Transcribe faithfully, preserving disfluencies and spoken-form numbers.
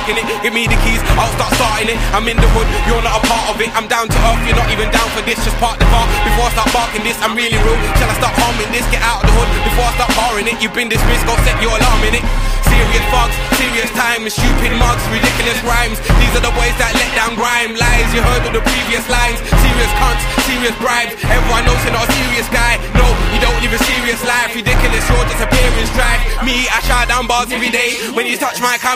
parking it. Give me the keys, I'll start starting it. I'm in the hood, you're not a part of it. I'm down to earth, you're not even down for this. Just park the car before I start barking this. I'm really real, shall I start harming this? Get out of the hood before I start barring it. You've been dismissed, go set your alarm in it. Serious bugs, serious time, and stupid mugs, ridiculous rhymes. These are the boys that let down grime. Lies, you heard of the previous lines. Serious cunts, serious bribes. Everyone knows you're not a serious guy. No, you don't live a serious life. Ridiculous, you're just appearance drive. Me, I shout down bars every day. When you touch my camera